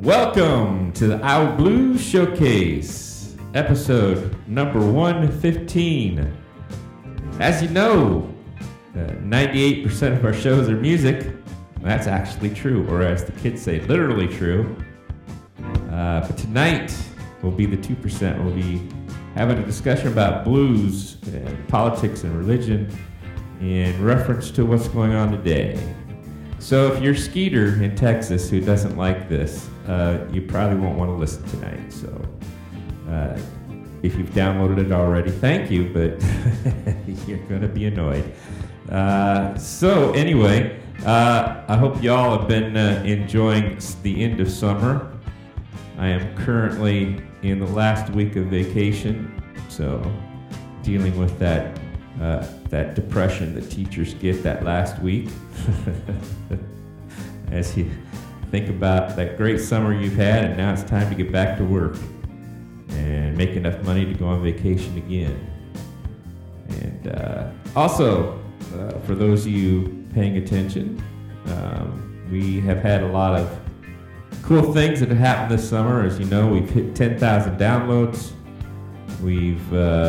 Welcome to the Iowa Blues Showcase, episode number 115. As you know, 98% of our shows are music. That's actually true, or as the kids say, literally true. But tonight will be the 2%. We'll be having a discussion about blues and politics and religion in reference to what's going on today. So if you're Skeeter in Texas who doesn't like this, you probably won't want to listen tonight. So if you've downloaded it already, thank you, but you're going to be annoyed. So anyway, I hope y'all have been enjoying the end of summer. I am currently in the last week of vacation, so dealing with that depression that teachers get that last week. As you think about that great summer you've had, and now it's time to get back to work and make enough money to go on vacation again. And also, for those of you paying attention, we have had a lot of cool things that have happened this summer. As you know, we've hit 10,000 downloads. We've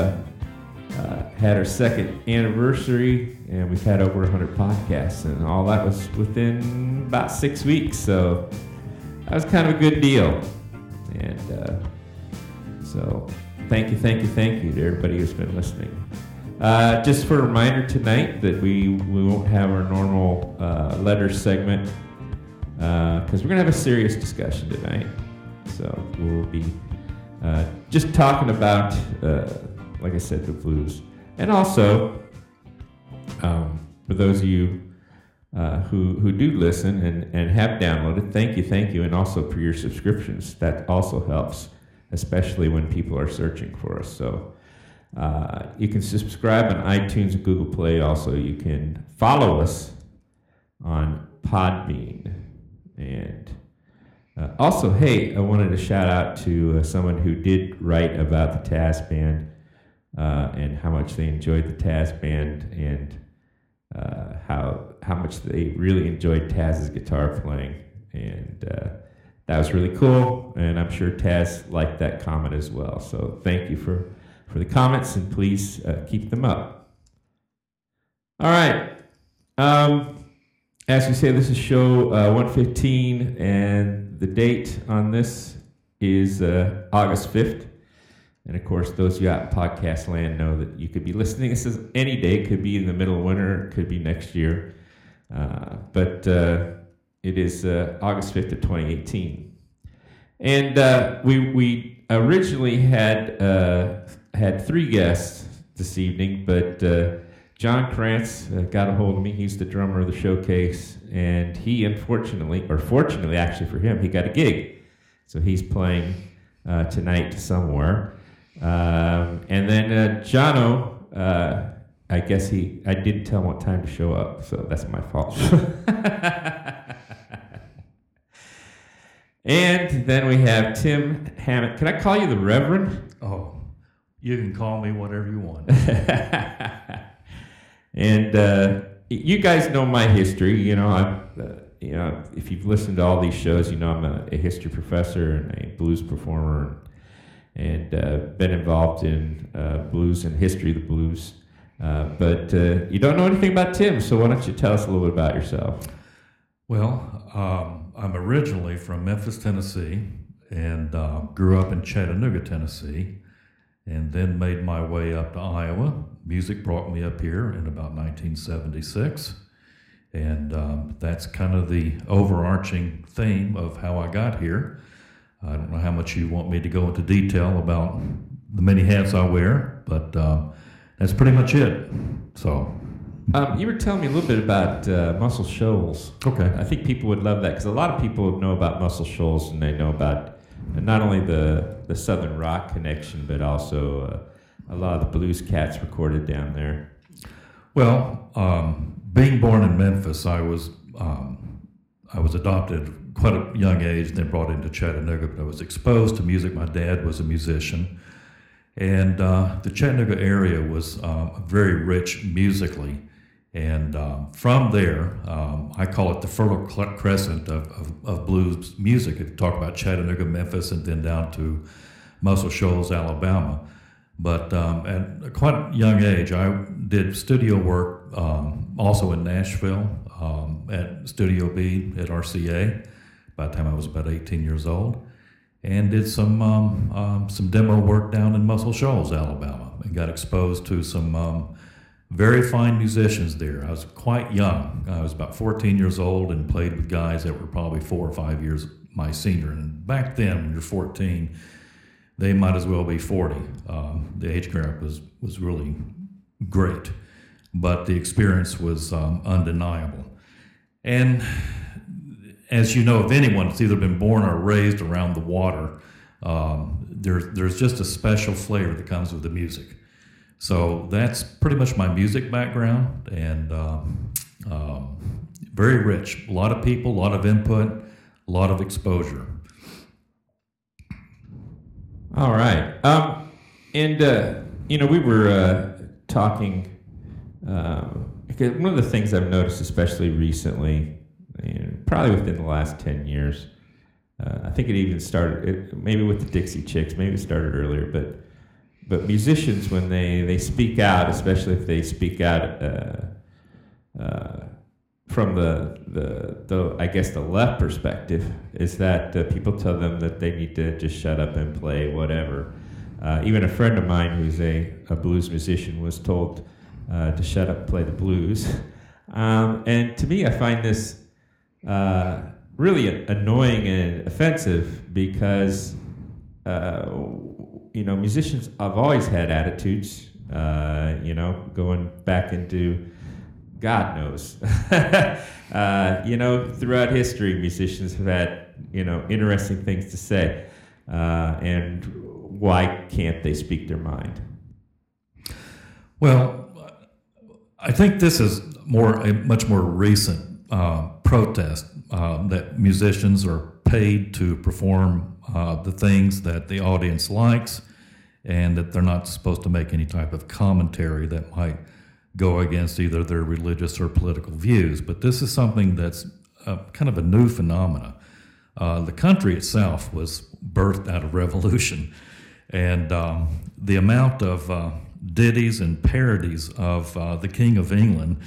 had our second anniversary, and we've had over 100 podcasts, and all that was within about 6 weeks, so that was kind of a good deal. And so thank you to everybody who's been listening. Just for a reminder tonight that we won't have our normal letter segment because we're going to have a serious discussion tonight. So we'll be just talking about, like I said, the blues. And also, for those of you who do listen and have downloaded, thank you. And also for your subscriptions. That also helps, especially when people are searching for us. So you can subscribe on iTunes and Google Play. Also, you can follow us on Podbean. And also, hey, I wanted to shout out to someone who did write about the Taz Band and how much they enjoyed the Taz Band and how much they really enjoyed Taz's guitar playing. And that was really cool, and I'm sure Taz liked that comment as well. So thank you for the comments, and please keep them up. All right. As we say, this is show 115, and the date on this is August 5th. And of course, those of you out in podcast land know that you could be listening. This is any day. It could be in the middle of winter. It could be next year. But it is August 5th of 2018. And we originally had three guests this evening, but John Krantz got a hold of me. He's the drummer of the showcase, and he unfortunately, or fortunately actually for him, he got a gig. So he's playing tonight somewhere. And then Jono, I guess I didn't tell him what time to show up, so that's my fault. And then we have Tim Hammett. Can I call you the Reverend? Oh, you can call me whatever you want. And you guys know my history. You know, if you've listened to all these shows, you know I'm a history professor and a blues performer, and been involved in blues and history of the blues. But you don't know anything about Tim, so why don't you tell us a little bit about yourself? Well, I'm originally from Memphis, Tennessee, and grew up in Chattanooga, Tennessee, and then made my way up to Iowa. Music brought me up here in about 1976, and that's kind of the overarching theme of how I got here. I don't know how much you want me to go into detail about the many hats I wear, but that's pretty much it. So, you were telling me a little bit about Muscle Shoals. Okay. I think people would love that because a lot of people know about Muscle Shoals, and they know about not only the Southern rock connection, but also a lot of the blues cats recorded down there. Well, being born in Memphis, I was adopted at quite a young age, then brought into Chattanooga, but I was exposed to music. My dad was a musician, and the Chattanooga area was very rich musically, And from there, I call it the Fertile Crescent of blues music. If you talk about Chattanooga, Memphis, and then down to Muscle Shoals, Alabama. But at a quite young age, I did studio work also in Nashville at Studio B at RCA by the time I was about 18 years old, and did some demo work down in Muscle Shoals, Alabama, and got exposed to some very fine musicians there. I was quite young. I was about 14 years old and played with guys that were probably 4 or 5 years my senior. And back then, when you're 14, they might as well be 40. The age gap was really great, but the experience was undeniable. And as you know, if anyone that's either been born or raised around the water, there's just a special flavor that comes with the music. So that's pretty much my music background, and very rich. A lot of people, a lot of input, a lot of exposure. All right. We were talking, because one of the things I've noticed, especially recently, probably within the last 10 years, I think it even started, maybe with the Dixie Chicks, maybe it started earlier, but musicians, when they speak out, especially if they speak out from the I guess the left perspective, is that people tell them that they need to just shut up and play whatever. Even a friend of mine who's a blues musician was told to shut up and play the blues. And to me, I find this really annoying and offensive because musicians have always had attitudes, going back into God knows. Throughout history, musicians have had, interesting things to say. And why can't they speak their mind? Well, I think this is a much more recent protest that musicians are paid to perform the things that the audience likes, and that they're not supposed to make any type of commentary that might go against either their religious or political views. But this is something that's kind of a new phenomena. The country itself was birthed out of revolution, and the amount of ditties and parodies of the King of England,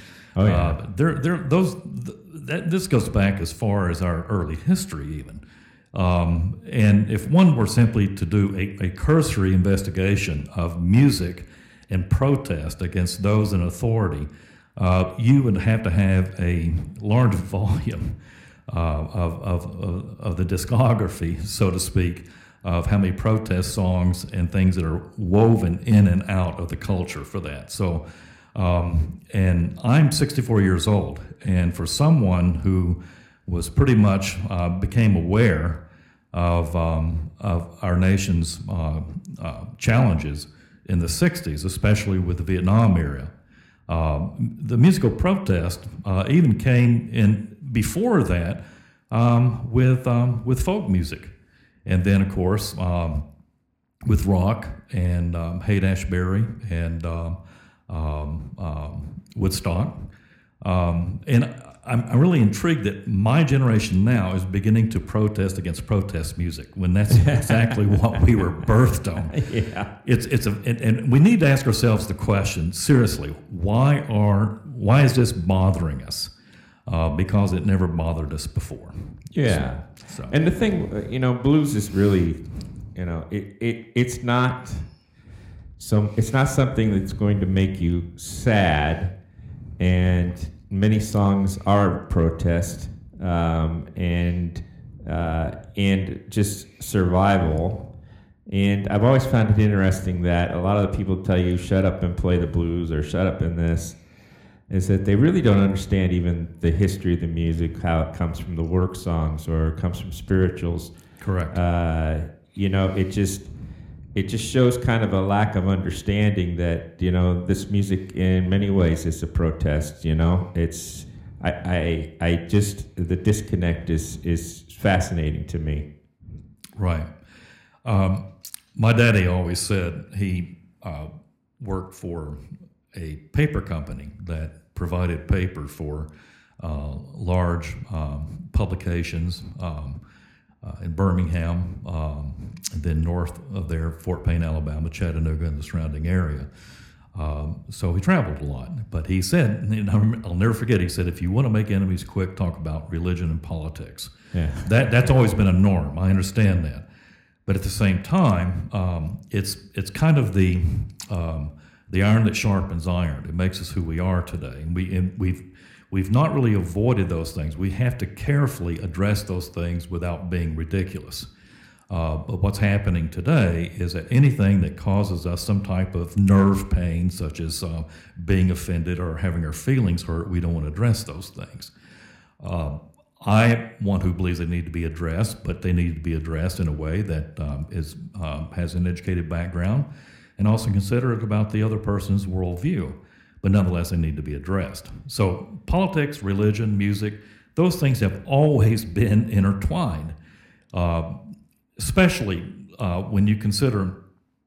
this goes back as far as our early history even. And if one were simply to do a cursory investigation of music and protest against those in authority, you would have to have a large volume of the discography, so to speak, of how many protest songs and things that are woven in and out of the culture for that. So, and I'm 64 years old, and for someone who was pretty much became aware of our nation's challenges in the 60s, especially with the Vietnam era. The musical protest even came in before that with folk music. And then, of course, with rock and Haight-Ashbury and Woodstock. And I'm really intrigued that my generation now is beginning to protest against protest music, when that's exactly what we were birthed on. Yeah. And we need to ask ourselves the question, seriously, why is this bothering us? Because it never bothered us before. Yeah. So. And the thing, blues is really, it's not something that's going to make you sad, and many songs are protest and just survival. And I've always found it interesting that a lot of the people tell you, shut up and play the blues, or shut up in this, is that they really don't understand even the history of the music, how it comes from the work songs or it comes from spirituals. Correct. It just shows kind of a lack of understanding that, this music in many ways is a protest, It's, the disconnect is fascinating to me. Right. My daddy always said he worked for a paper company that provided paper for large publications in Birmingham, and then north of there, Fort Payne, Alabama, Chattanooga, and the surrounding area. So he traveled a lot. But he said, and I'll never forget, he said, if you want to make enemies quick, talk about religion and politics. Yeah. That's always been a norm. I understand that. But at the same time, it's kind of the iron that sharpens iron. It makes us who we are today. And we've not really avoided those things. We have to carefully address those things without being ridiculous. But what's happening today is that anything that causes us some type of nerve pain, such as being offended or having our feelings hurt, we don't want to address those things. I one who believes they need to be addressed, but they need to be addressed in a way that has an educated background and also considerate about the other person's worldview. But nonetheless, they need to be addressed. So politics, religion, music, those things have always been intertwined, especially when you consider,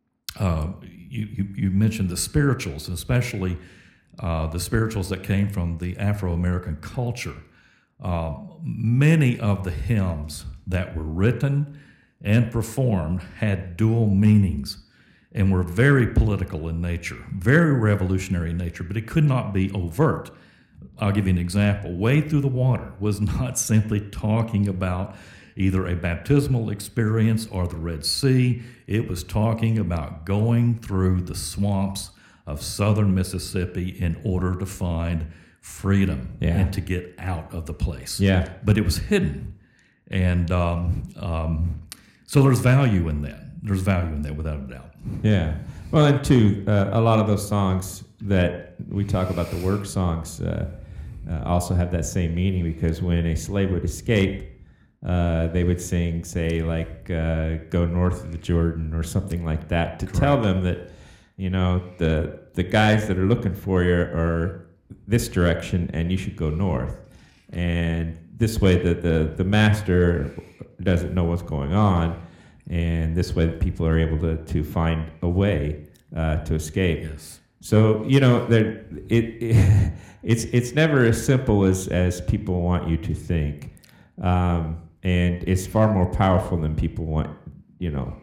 you mentioned the spirituals, especially the spirituals that came from the Afro-American culture. Many of the hymns that were written and performed had dual meanings and were very political in nature, very revolutionary in nature, but it could not be overt. I'll give you an example. Wade Through the Water was not simply talking about either a baptismal experience or the Red Sea. It was talking about going through the swamps of southern Mississippi in order to find freedom and to get out of the place. Yeah. But it was hidden. And so there's value in that. There's value in that without a doubt. Yeah. Well, and too, a lot of those songs that we talk about, the work songs, also have that same meaning, because when a slave would escape, they would sing, say, like, go north of the Jordan or something like that, to tell them that, you know, the guys that are looking for you are this direction and you should go north. And this way the master doesn't know what's going on, and this way people are able to find a way to escape. Yes. So, you know, it's never as simple as people want you to think. And it's far more powerful than people want. You know,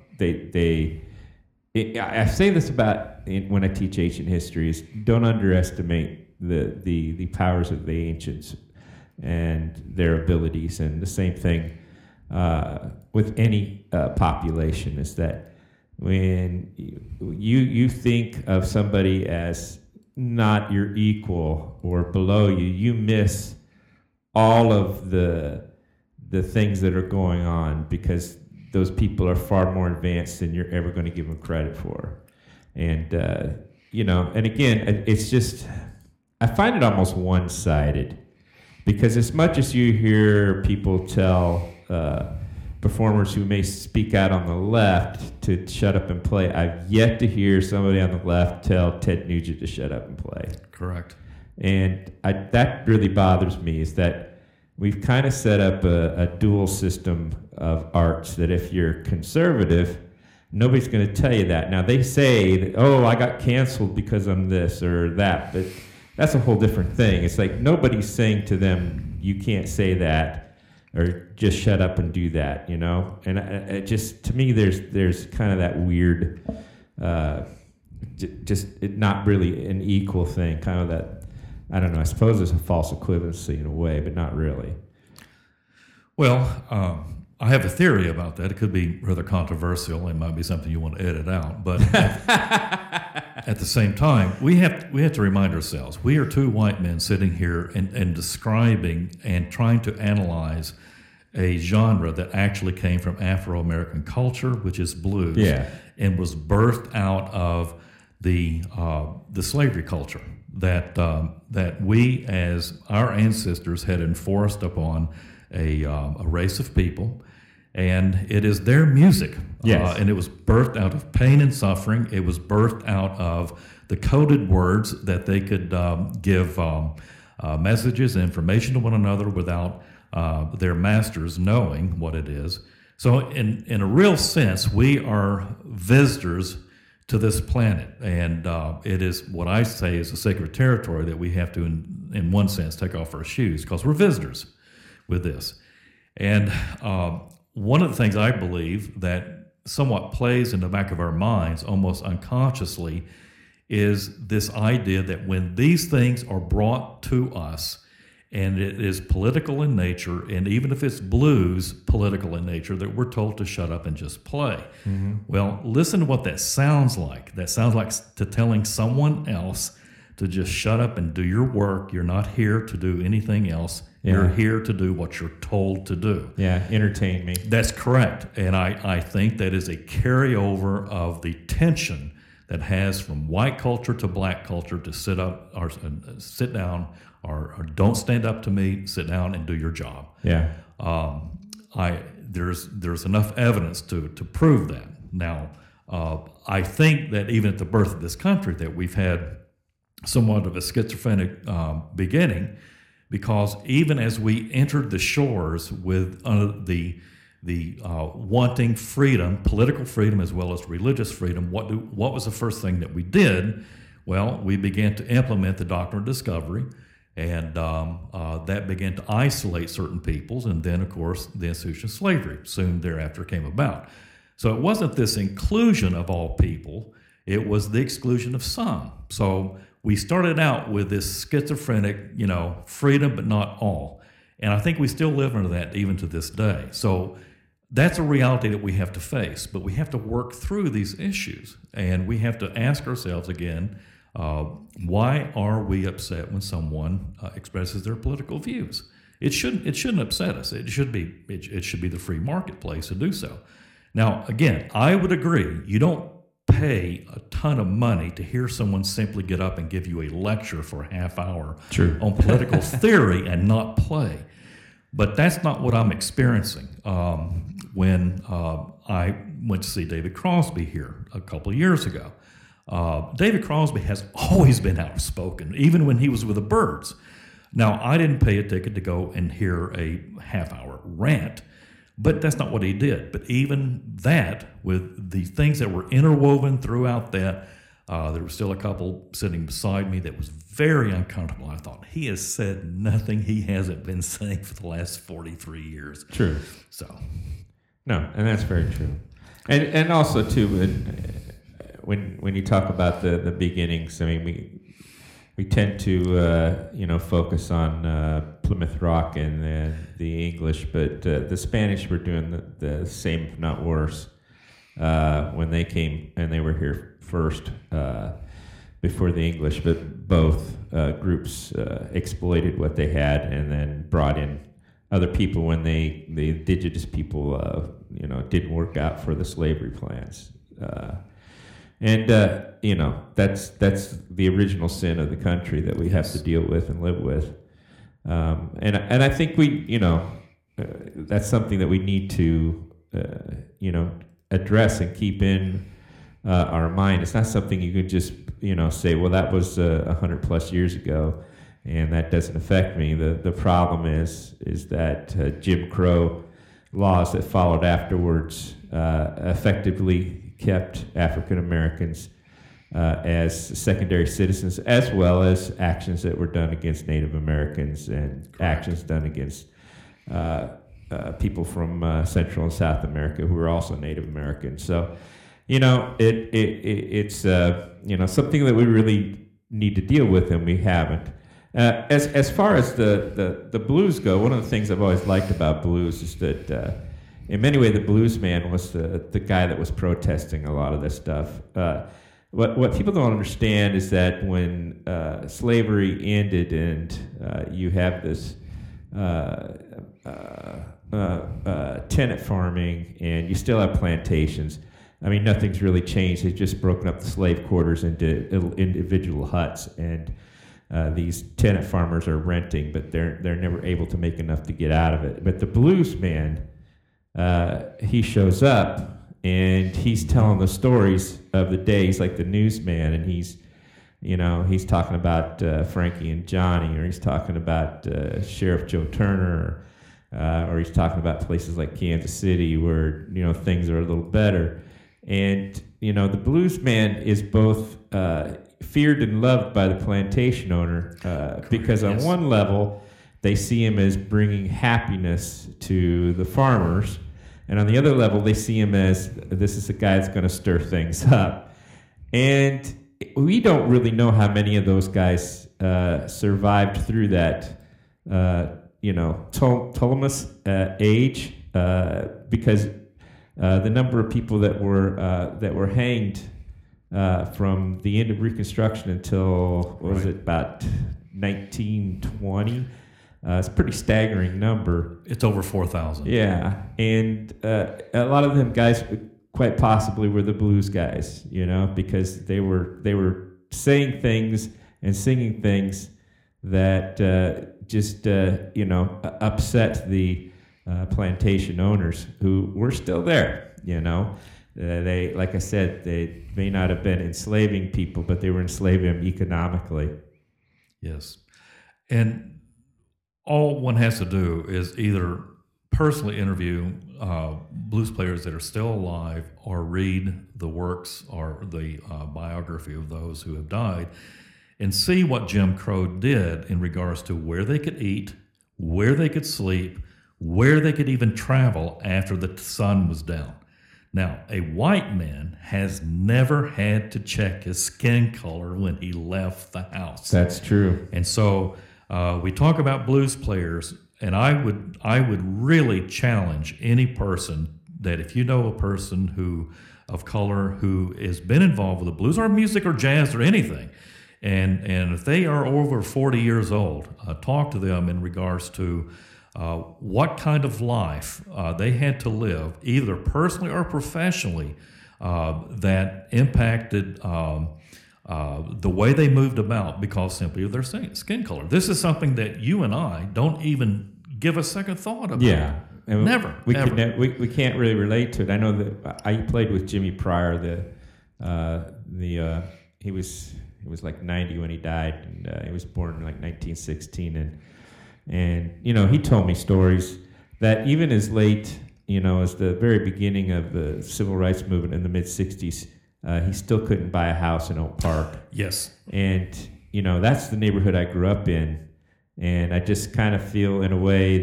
I say this about when I teach ancient history, is don't underestimate the powers of the ancients and their abilities. And the same thing with any population, is that when you think of somebody as not your equal or below you, you miss all of the things that are going on, because those people are far more advanced than you're ever going to give them credit for. And, you know, and again, it's just, I find it almost one-sided, because as much as you hear people tell performers who may speak out on the left to shut up and play, I've yet to hear somebody on the left tell Ted Nugent to shut up and play. Correct. And that really bothers me, is that we've kind of set up a dual system of arts, that if you're conservative, nobody's going to tell you that. Now, they say that, oh, I got canceled because I'm this or that, but that's a whole different thing. It's like nobody's saying to them, you can't say that, or just shut up and do that, you know? And it just, to me, there's kind of that weird, not really an equal thing, kind of that, I don't know, I suppose there's a false equivalency in a way, but not really. Well, I have a theory about that. It could be rather controversial. It might be something you want to edit out. But at the same time, we have to remind ourselves, we are two white men sitting here and describing and trying to analyze a genre that actually came from Afro-American culture, which is blues, and was birthed out of the slavery culture that we, as our ancestors, had enforced upon a race of people. And it is their music. Yes. And it was birthed out of pain and suffering. It was birthed out of the coded words that they could give messages and information to one another without their masters knowing what it is. So in a real sense, we are visitors to this planet, and it is what I say is a sacred territory that we have to, in one sense, take off our shoes because we're visitors with this. And one of the things I believe that somewhat plays in the back of our minds almost unconsciously is this idea that when these things are brought to us, and it is political in nature, and even if it's blues, political in nature, that we're told to shut up and just play. Mm-hmm. Well, listen to what that sounds like. That sounds like to telling someone else to just shut up and do your work. You're not here to do anything else. Yeah. You're here to do what you're told to do. Yeah, entertain me. That's correct. And I think that is a carryover of the tension that has from white culture to black culture to sit down, or don't stand up to me, sit down and do your job. Yeah. There's enough evidence to prove that. Now, I think that even at the birth of this country that we've had somewhat of a schizophrenic beginning, because even as we entered the shores with the wanting freedom, political freedom as well as religious freedom, what was the first thing that we did? Well, we began to implement the doctrine of discovery, and that began to isolate certain peoples, and then, of course, the institution of slavery soon thereafter came about. So it wasn't this inclusion of all people, it was the exclusion of some. So we started out with this schizophrenic, freedom, but not all. And I think we still live under that even to this day. So that's a reality that we have to face, but we have to work through these issues, and we have to ask ourselves again, why are we upset when someone expresses their political views? It shouldn't upset us. It should be the free marketplace to do so. Now, again, I would agree. You don't pay a ton of money to hear someone simply get up and give you a lecture for a half hour on political theory and not play. But that's not what I'm experiencing. When I went to see David Crosby here a couple of years ago, David Crosby has always been outspoken, even when he was with the Byrds. Now, I didn't pay a ticket to go and hear a half-hour rant, but that's not what he did. But even that, with the things that were interwoven throughout that, there was still a couple sitting beside me that was very uncomfortable. I thought, he has said nothing he hasn't been saying for the last 43 years. True. So, no, and that's very true. And also, too, when you talk about the beginnings, I mean, we tend to focus on Plymouth Rock and the English, but the Spanish were doing the same, if not worse, when they came, and they were here first before the English. But both groups exploited what they had, and then brought in other people when the indigenous people didn't work out for the slavery plans. That's the original sin of the country that we have to deal with and live with. And I think that's something that we need to, address and keep in our mind. It's not something you could just, say, well, that was 100 plus years ago, and that doesn't affect me. The problem is that Jim Crow laws that followed afterwards effectively kept African Americans as secondary citizens, as well as actions that were done against Native Americans and actions done against people from Central and South America who were also Native Americans. So, it's something that we really need to deal with, and we haven't. As far as the blues go, one of the things I've always liked about blues is that in many ways, the blues man was the guy that was protesting a lot of this stuff. What people don't understand is that when slavery ended and you have this tenant farming and you still have plantations, I mean, nothing's really changed. They've just broken up the slave quarters into individual huts, and these tenant farmers are renting, but they're never able to make enough to get out of it. But the blues man, he shows up and he's telling the stories of the day. He's like the newsman, and he's talking about Frankie and Johnny, or he's talking about Sheriff Joe Turner, or he's talking about places like Kansas City where things are a little better. And the blues man is both feared and loved by the plantation owner because on one level, they see him as bringing happiness to the farmers. And on the other level, they see him as, this is a guy that's going to stir things up. And we don't really know how many of those guys survived through that, Ptolemy's age, because the number of people that were hanged from the end of Reconstruction until, about 1920? It's a pretty staggering number. It's over 4,000. Yeah, and a lot of them guys quite possibly were the blues guys, because they were saying things and singing things that upset the plantation owners who were still there. They, like I said, they may not have been enslaving people, but they were enslaving them economically. Yes, and all one has to do is either personally interview blues players that are still alive or read the works or the biography of those who have died and see what Jim Crow did in regards to where they could eat, where they could sleep, where they could even travel after the sun was down. Now, a white man has never had to check his skin color when he left the house. That's true. And so we talk about blues players, and I would really challenge any person that if you know a person of color who has been involved with the blues or music or jazz or anything, and if they are over 40 years old, talk to them in regards to what kind of life they had to live, either personally or professionally, that impacted the way they moved about because simply of their skin color. This is something that you and I don't even give a second thought about. Yeah. And never. We can't really relate to it. I know that I played with Jimmy Pryor. He was like 90 when he died, and he was born in like 1916, and he told me stories that even as late as the very beginning of the civil rights movement in the mid 60s. He still couldn't buy a house in Oak Park. Yes. And, that's the neighborhood I grew up in. And I just kind of feel in a way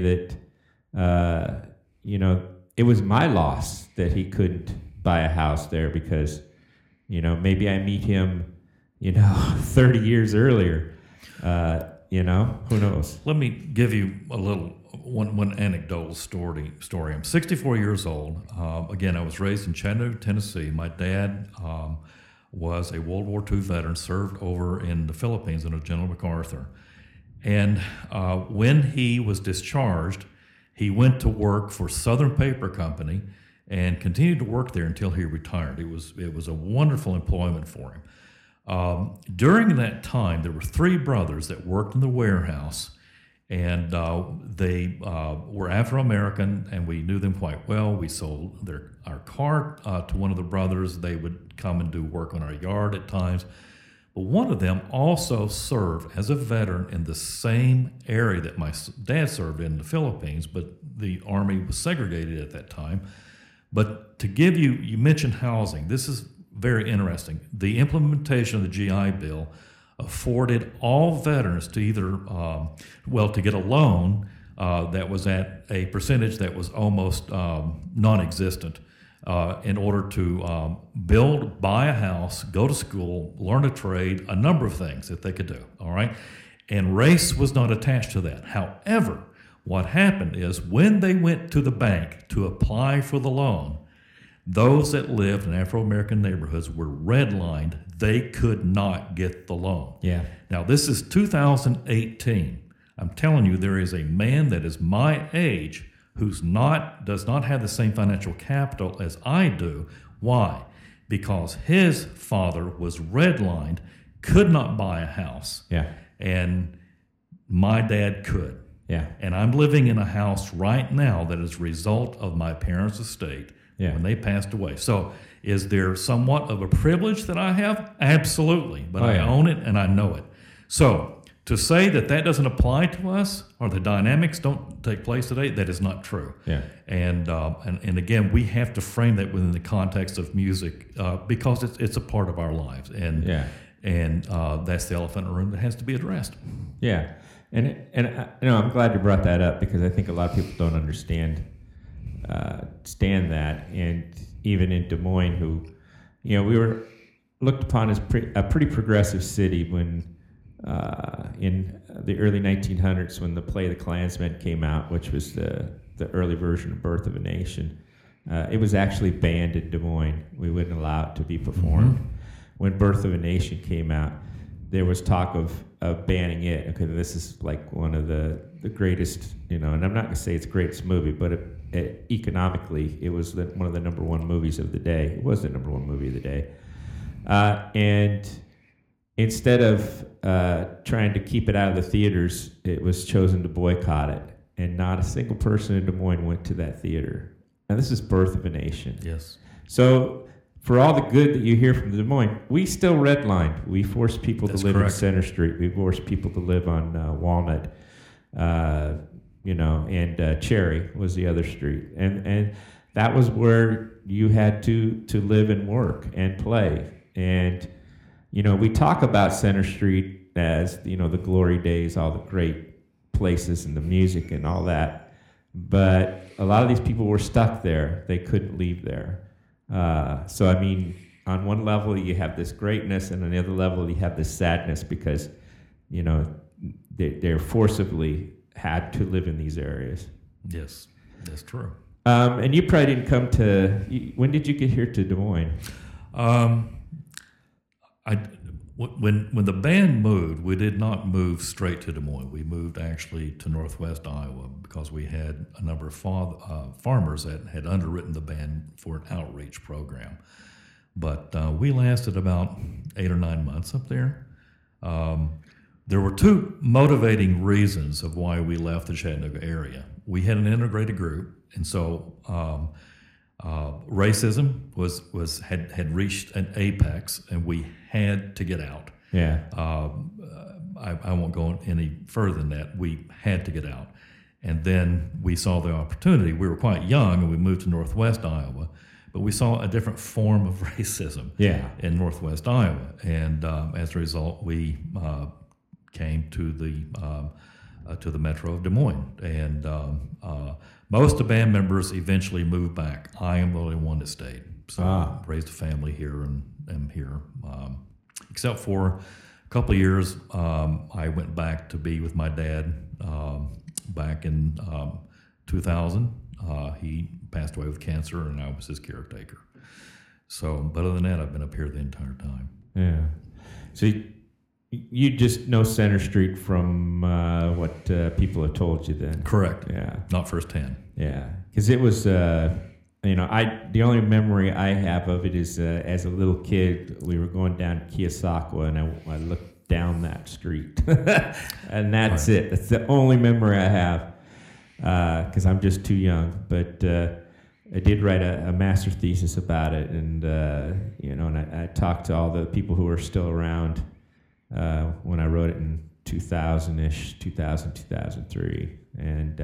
that, it was my loss that he couldn't buy a house there because, maybe I meet him, 30 years earlier. Who knows? Let me give you a little one anecdotal story. I'm 64 years old. Again, I was raised in Chattanooga, Tennessee. My dad was a World War II veteran, served over in the Philippines under General MacArthur. And when he was discharged, he went to work for Southern Paper Company and continued to work there until he retired. It was a wonderful employment for him. During that time, there were three brothers that worked in the warehouse, and they were Afro-American, and we knew them quite well. We sold our car to one of the brothers. They would come and do work on our yard at times. But one of them also served as a veteran in the same area that my dad served in the Philippines, but the Army was segregated at that time. But to give you mentioned housing. This is very interesting. The implementation of the GI Bill afforded all veterans to either, to get a loan that was at a percentage that was almost non-existent in order to buy a house, go to school, learn a trade, a number of things that they could do, all right? And race was not attached to that. However, what happened is when they went to the bank to apply for the loan, those that lived in Afro-American neighborhoods were redlined. They could not get the loan. Yeah. Now, this is 2018. I'm telling you, there is a man that is my age does not have the same financial capital as I do. Why? Because his father was redlined, could not buy a house. Yeah. And my dad could. Yeah. And I'm living in a house right now that is a result of my parents' estate. Yeah. When they passed away. So is there somewhat of a privilege that I have? Absolutely. But I own it and I know it. So to say that doesn't apply to us or the dynamics don't take place today, that is not true. Yeah. And again, we have to frame that within the context of music because it's a part of our lives. And that's the elephant in the room that has to be addressed. Yeah. And I'm glad you brought that up because I think a lot of people don't understand that. And even in Des Moines, who, we were looked upon as a pretty progressive city when in the early 1900s when the play The Klansman came out, which was the early version of Birth of a Nation. It was actually banned in Des Moines. We wouldn't allow it to be performed. Mm-hmm. When Birth of a Nation came out, there was talk of banning it. Okay, this is like one of the greatest, and I'm not going to say it's the greatest movie, but economically, it was one of the number one movies of the day. It was the number one movie of the day. And instead of trying to keep it out of the theaters, it was chosen to boycott it. And not a single person in Des Moines went to that theater. Now, this is Birth of a Nation. Yes. So for all the good that you hear from Des Moines, we still redlined. We forced people to live in Center Street. We forced people to live on Walnut, and Cherry was the other street. And that was where you had to live and work and play. And, we talk about Center Street as, the glory days, all the great places and the music and all that. But a lot of these people were stuck there. They couldn't leave there. So, on one level, you have this greatness, and on the other level, you have this sadness because, they're forcibly had to live in these areas. Yes, that's true. And you probably didn't come to... When did you get here to Des Moines? When the band moved, we did not move straight to Des Moines. We moved actually to Northwest Iowa because we had a number of farmers that had underwritten the band for an outreach program. But we lasted about 8 or 9 months up there. There were two motivating reasons of why we left the Chattanooga area. We had an integrated group, and so racism had reached an apex, and we had to get out. Yeah. I won't go any further than that. We had to get out. And then we saw the opportunity. We were quite young, and we moved to Northwest Iowa, but we saw a different form of racism in Northwest Iowa. And as a result, we came to the Metro of Des Moines. And most of the band members eventually moved back. I am the only one that stayed. So I raised a family here and am here. Except for a couple of years, I went back to be with my dad back in 2000. He passed away with cancer, and I was his caretaker. So, but other than that, I've been up here the entire time. Yeah. So you just know Center Street from what people have told you then? Correct. Yeah. Not firsthand. Yeah. Because it was... the only memory I have of it is as a little kid, we were going down Keosauqua, and I looked down that street, and that's it. That's the only memory I have, because I'm just too young. But I did write a master's thesis about it, and and I talked to all the people who are still around when I wrote it in 2000-ish, 2000, 2003, and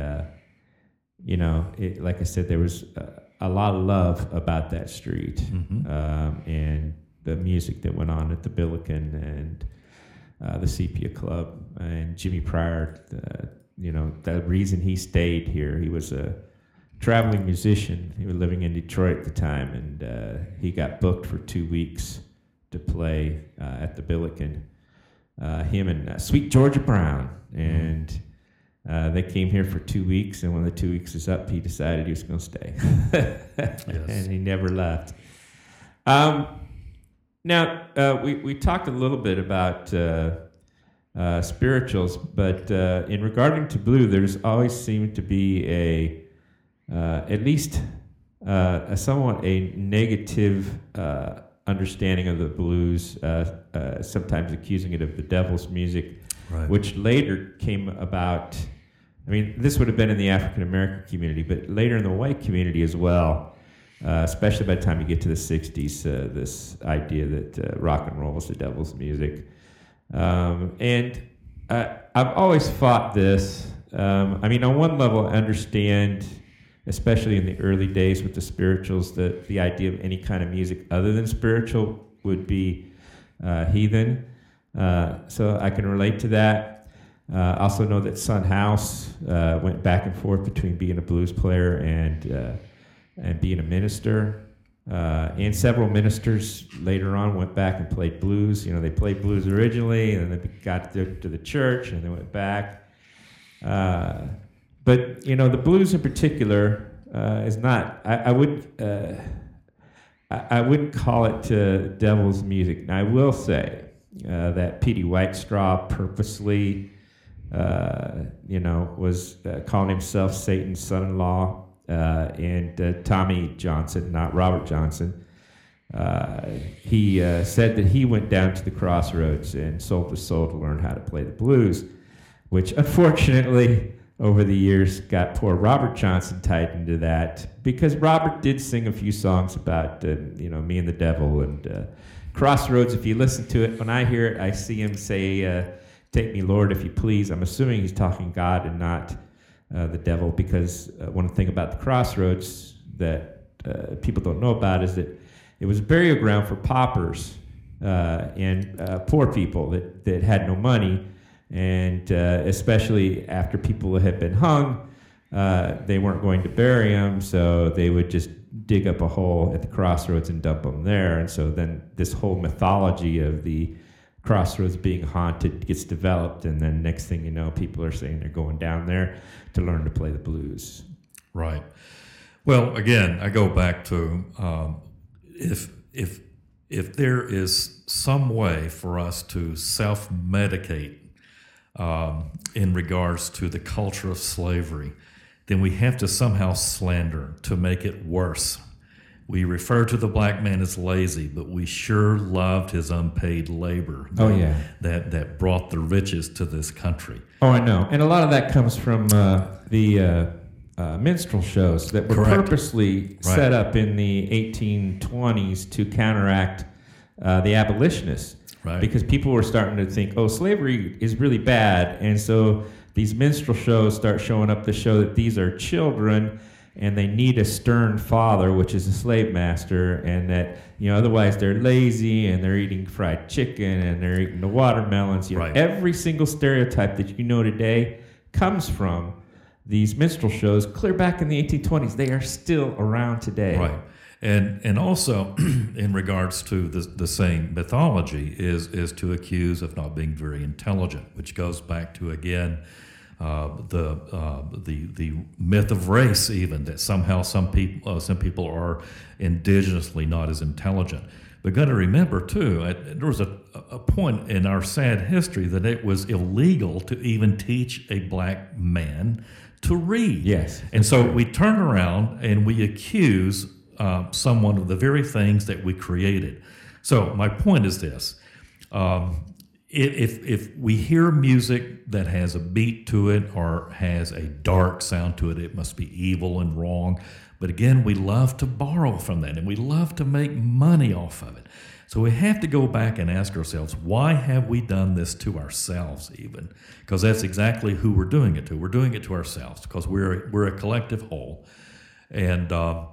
like I said, there was a lot of love about that street, and the music that went on at the Billiken and the Sepia Club, and Jimmy Pryor. The reason he stayed here, he was a traveling musician. He was living in Detroit at the time, and he got booked for 2 weeks to play at the Billiken. Him and Sweet Georgia Brown, and they came here for 2 weeks, and when the 2 weeks is up, he decided he was going to stay. Yes. And he never left. Now, we talked a little bit about spirituals, but in regarding to blue, there's always seemed to be at least a somewhat a negative understanding of the blues, sometimes accusing it of the devil's music, which later came about. This would have been in the African-American community, but later in the white community as well, especially by the time you get to the 60s, this idea that rock and roll was the devil's music. And I've always fought this. I mean, on one level, I understand, especially in the early days with the spirituals, that the idea of any kind of music other than spiritual would be heathen. So I can relate to that. I also know that Son House went back and forth between being a blues player and being a minister. And several ministers later on went back and played blues. They played blues originally, and then they got to the church, and they went back. But the blues in particular is not. I wouldn't call it devil's music. Now I will say that P.D. Whitestraw purposely, was calling himself Satan's son-in-law. And Tommy Johnson, not Robert Johnson, he said that he went down to the crossroads and sold his soul to learn how to play the blues, which unfortunately over the years got poor Robert Johnson tied into that, because Robert did sing a few songs about me and the devil, and Crossroads. If you listen to it, when I hear it, I see him say, "Take me, Lord, if you please." I'm assuming he's talking God and not the devil, because one thing about the Crossroads that people don't know about is that it was a burial ground for paupers and poor people that had no money, and especially after people had been hung, they weren't going to bury them, so they would just dig up a hole at the Crossroads and dump them there. And so then this whole mythology of the Crossroads being haunted gets developed, and then next thing you know, people are saying they're going down there to learn to play the blues. Right. Well, again, I go back to if there is some way for us to self-medicate in regards to the culture of slavery, then we have to somehow slander to make it worse. We refer to the black man as lazy, but we sure loved his unpaid labor. That brought the riches to this country. Oh, I know. And a lot of that comes from the minstrel shows that were purposely set up in the 1820s to counteract the abolitionists. Right. Because people were starting to think, slavery is really bad. And so these minstrel shows start showing up to show that these are children and they need a stern father, which is a slave master, and that otherwise they're lazy and they're eating fried chicken and they're eating the watermelons. Every single stereotype that today comes from these minstrel shows clear back in the 1820s. They are still around today. Right. And also, in regards to the same mythology, is to accuse of not being very intelligent, which goes back to, again, the myth of race, even, that somehow some people are indigenously not as intelligent. But got to remember too, there was a point in our sad history that it was illegal to even teach a black man to read. Yes, and so we turn around and we accuse someone of the very things that we created. So my point is this. If we hear music that has a beat to it or has a dark sound to it, it must be evil and wrong. But again, we love to borrow from that, and we love to make money off of it. So we have to go back and ask ourselves, why have we done this to ourselves even? Because that's exactly who we're doing it to. We're doing it to ourselves because we're a collective whole. And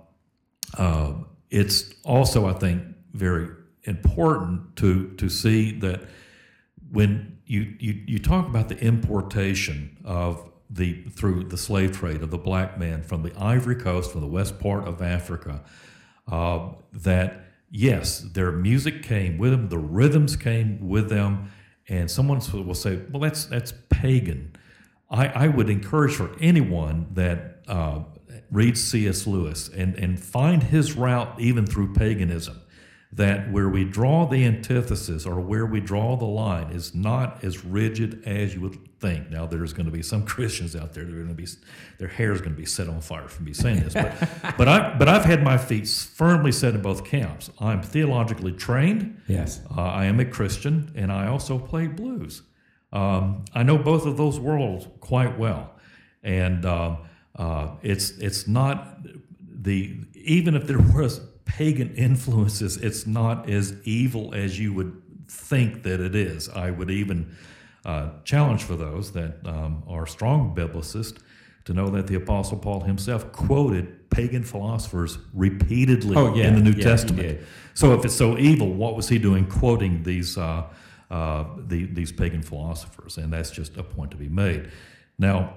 it's also, I think, very important to see that when you talk about the importation of through the slave trade of the black man from the Ivory Coast, from the west part of Africa, that yes, their music came with them, the rhythms came with them, and someone will say, well, that's pagan. I would encourage for anyone that reads C.S. Lewis and find his route even through paganism, that where we draw the antithesis or where we draw the line is not as rigid as you would think. Now, there's going to be some Christians out there that are going to be, their hair is going to be set on fire for me saying this, but I've had my feet firmly set in both camps. I'm theologically trained. Yes, I am a Christian, and I also play blues. I know both of those worlds quite well, and it's not even if there was pagan influences, it's not as evil as you would think that it is. I would even challenge for those that are strong biblicists to know that the Apostle Paul himself quoted pagan philosophers repeatedly in the New Testament. So if it's so evil, what was he doing quoting these pagan philosophers? And that's just a point to be made. Now,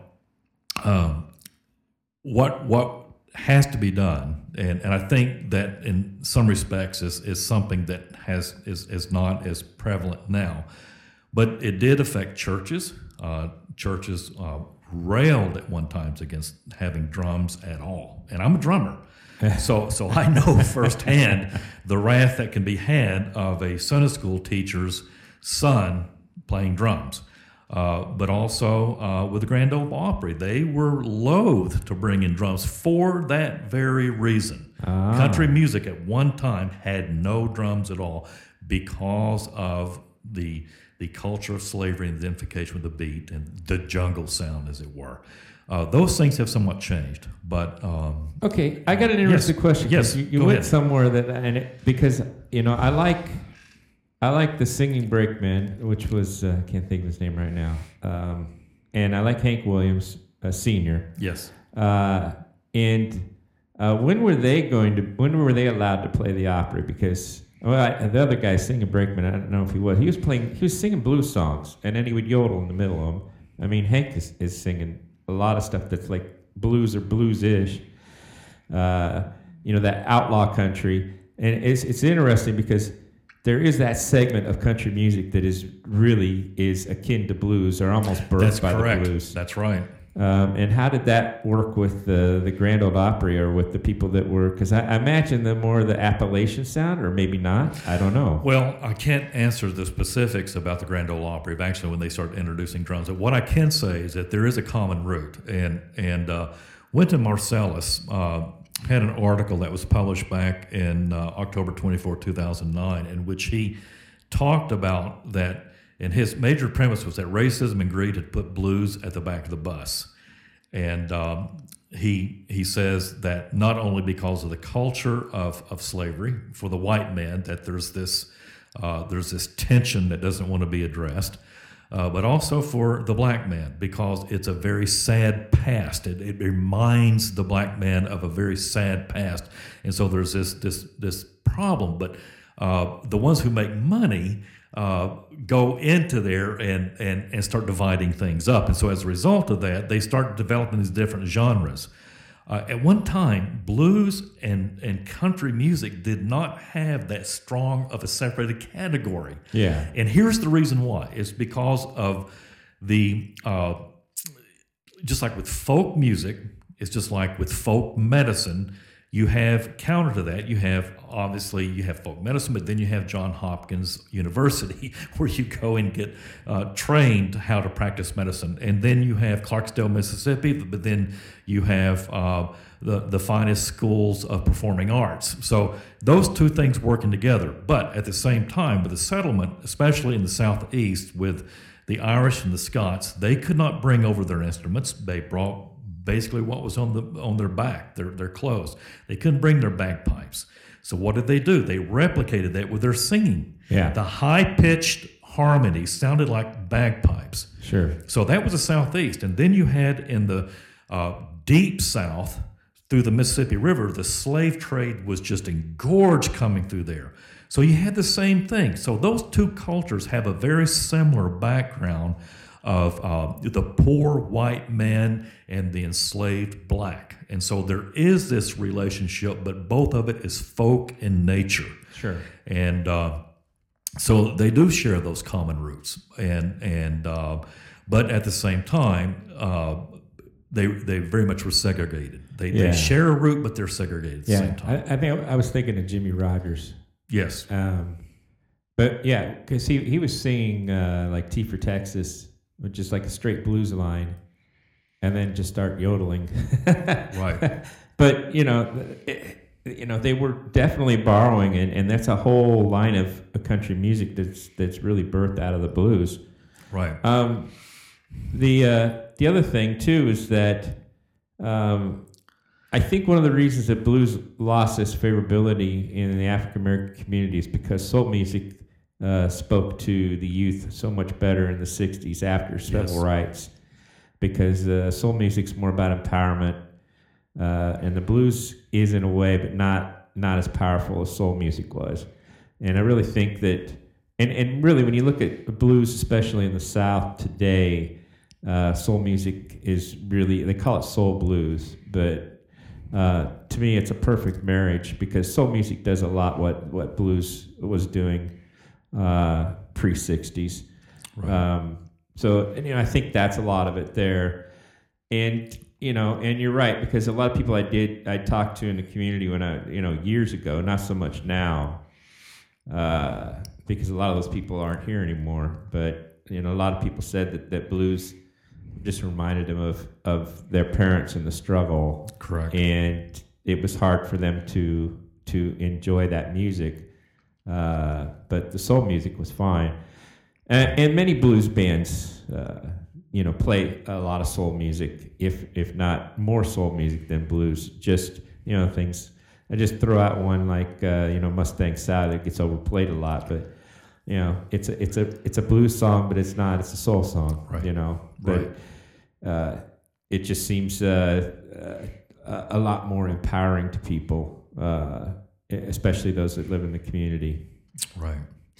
what has to be done, and I think that in some respects is something that is not as prevalent now, but it did affect churches. Churches railed at one time against having drums at all, and I'm a drummer, so I know firsthand the wrath that can be had of a Sunday school teacher's son playing drums. But also with the Grand Ole Opry, they were loath to bring in drums for that very reason. Country music at one time had no drums at all because of the culture of slavery and the identification with the beat and the jungle sound, as it were. Those things have somewhat changed, but okay, I got an interesting question. Yes, you go went ahead. somewhere because I like the Singing Brakeman, which was I can't think of his name right now, and I like Hank Williams, Senior. Yes. And when were they allowed to play the Opry? Because the other guy singing Brakeman, I don't know if he was singing blues songs, and then he would yodel in the middle of them. I mean, Hank is singing a lot of stuff that's like blues or blues-ish, that outlaw country, and it's interesting because there is that segment of country music that is akin to blues or almost birthed by the blues. That's right. And how did that work with the Grand Ole Opry or with the people that were? Because I imagine them more the Appalachian sound, or maybe not. I don't know. Well, I can't answer the specifics about the Grand Ole Opry, actually, when they started introducing drums. But what I can say is that there is a common root. And Wynton Marsalis had an article that was published back in October 24, 2009, in which he talked about that. And his major premise was that racism and greed had put blues at the back of the bus. And he says that not only because of the culture of slavery for the white man, that there's this tension that doesn't want to be addressed, but also for the black man, because it's a very sad past. It reminds the black man of a very sad past. And so there's this problem. But the ones who make money go into there and start dividing things up. And so as a result of that, they start developing these different genres. At one time, blues and country music did not have that strong of a separated category. Yeah. And here's the reason why. It's because of just like with folk music, it's just like with folk medicine, you have counter to that. You have folk medicine, but then you have Johns Hopkins University, where you go and get trained how to practice medicine. And then you have Clarksdale, Mississippi, but then you have the finest schools of performing arts. So those two things working together. But at the same time, with the settlement, especially in the Southeast, with the Irish and the Scots, they could not bring over their instruments. They brought basically what was on their back, their clothes. They couldn't bring their bagpipes. So what did? They replicated that with their singing. Yeah. The high-pitched harmony sounded like bagpipes. Sure. So that was the Southeast. And then you had in the deep South, through the Mississippi River, the slave trade was just engorged coming through there. So you had the same thing. So those two cultures have a very similar background of the poor white man and the enslaved black. And so there is this relationship, but both of it is folk in nature. Sure. And so they do share those common roots. But at the same time, they very much were segregated. They share a root, but they're segregated at the same time. I think I was thinking of Jimmy Rogers. Yes. But yeah, because he was singing like T for Texas, which is like a straight blues line, and then just start yodeling. Right. But they were definitely borrowing, and that's a whole line of country music that's really birthed out of the blues. Right. The other thing too is that I think one of the reasons that blues lost its favorability in the African American community is because soul music spoke to the youth so much better in the 60s after civil Yes. rights, because soul music's more about empowerment, and the blues is in a way, but not as powerful as soul music was. And I really think that, and really when you look at the blues, especially in the South today, soul music is really, they call it soul blues, but to me it's a perfect marriage, because soul music does a lot what blues was doing pre-60s. Right. So, and, I think that's a lot of it there. And, and you're right, because a lot of people I talked to in the community when years ago, not so much now, because a lot of those people aren't here anymore. But, a lot of people said that blues just reminded them of their parents and the struggle. Correct. And it was hard for them to enjoy that music. But the soul music was fine. And many blues bands, play a lot of soul music, if not more soul music than blues. Just, things. I just throw out one like, Mustang Sally that gets overplayed a lot, but it's a blues song, but it's not. It's a soul song, Right. But it just seems a lot more empowering to people, especially those that live in the community. Right.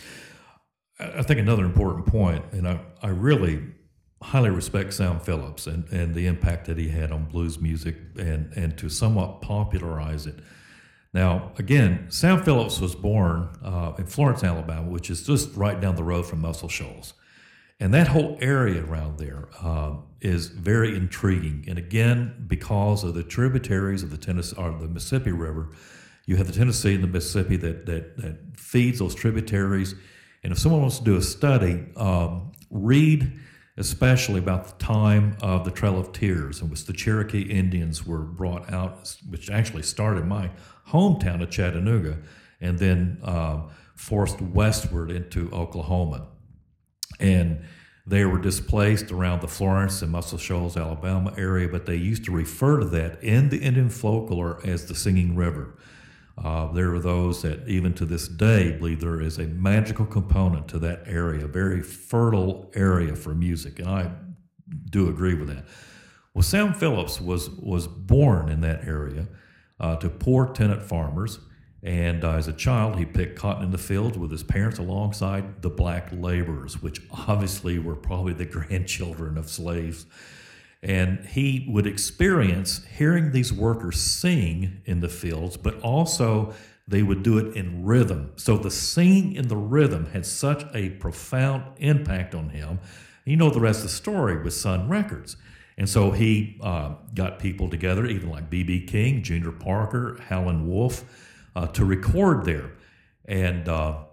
I think another important point, and I really highly respect Sam Phillips and the impact that he had on blues music and to somewhat popularize it. Now, again, Sam Phillips was born in Florence, Alabama, which is just right down the road from Muscle Shoals. And that whole area around there is very intriguing. And again, because of the tributaries of the Tennessee or the Mississippi River, you have the Tennessee and the Mississippi that feeds those tributaries. And if someone wants to do a study, read especially about the time of the Trail of Tears, in which the Cherokee Indians were brought out, which actually started my hometown of Chattanooga, and then forced westward into Oklahoma. And they were displaced around the Florence and Muscle Shoals, Alabama area, but they used to refer to that in the Indian folklore as the Singing River. There are those that even to this day believe there is a magical component to that area, a very fertile area for music, and I do agree with that. Well, Sam Phillips was born in that area to poor tenant farmers, and as a child he picked cotton in the fields with his parents alongside the black laborers, which obviously were probably the grandchildren of slaves. And he would experience hearing these workers sing in the fields, but also they would do it in rhythm. So the singing in the rhythm had such a profound impact on him. You know the rest of the story with Sun Records. And so he got people together, even like B.B. King, Junior Parker, Howlin' Wolf, to record there. And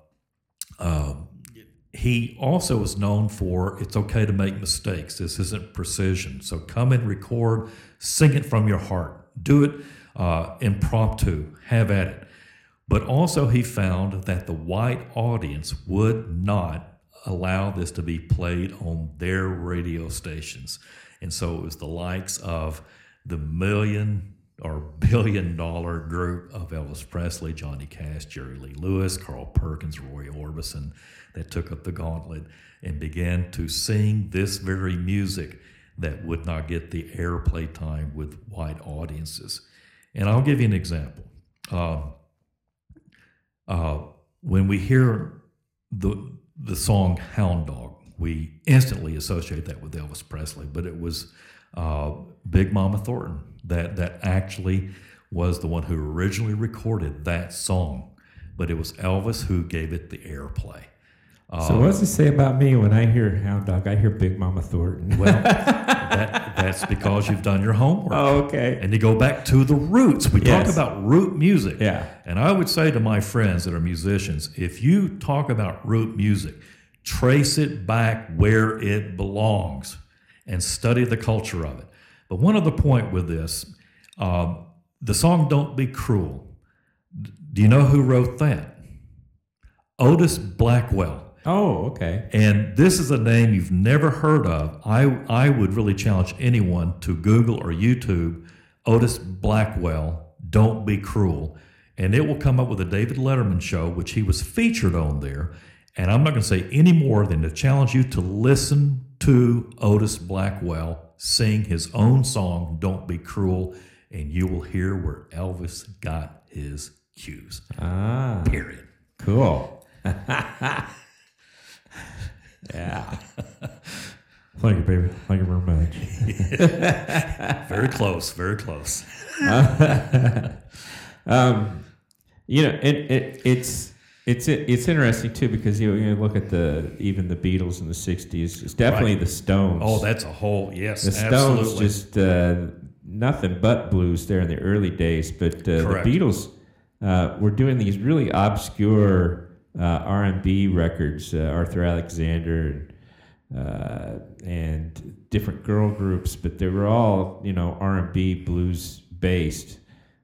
he also was known for, it's okay to make mistakes. This isn't precision. So come and record, sing it from your heart. Do it impromptu, have at it. But also he found that the white audience would not allow this to be played on their radio stations. And so it was the likes of the $1 million or $1 billion group of Elvis Presley, Johnny Cash, Jerry Lee Lewis, Carl Perkins, Roy Orbison, that took up the gauntlet and began to sing this very music that would not get the airplay time with white audiences. And I'll give you an example. When we hear the song Hound Dog, we instantly associate that with Elvis Presley, but it was Big Mama Thornton that actually was the one who originally recorded that song, but it was Elvis who gave it the airplay. So what does it say about me when I hear Hound Dog? I hear Big Mama Thornton. Well, that's because you've done your homework. Oh, okay. And you go back to the roots. We Yes. talk about root music. Yeah. And I would say to my friends that are musicians, if you talk about root music, trace it back where it belongs and study the culture of it. But one other point with this, the song Don't Be Cruel. Do you know who wrote that? Otis Blackwell. Oh, okay. And this is a name you've never heard of. I would really challenge anyone to Google or YouTube Otis Blackwell, Don't Be Cruel, and it will come up with a David Letterman show, which he was featured on there. And I'm not going to say any more than to challenge you to listen to Otis Blackwell sing his own song, Don't Be Cruel, and you will hear where Elvis got his cues. Period. Cool. Yeah. Thank you, baby. Thank you very much. Very close. Very close. It's interesting too, because you look at even the Beatles in the '60s. It's definitely the Stones. Oh, that's a whole yes. The Stones just nothing but blues there in the early days, but the Beatles were doing these really obscure R&B records. Arthur Alexander and different girl groups, but they were all R&B blues based.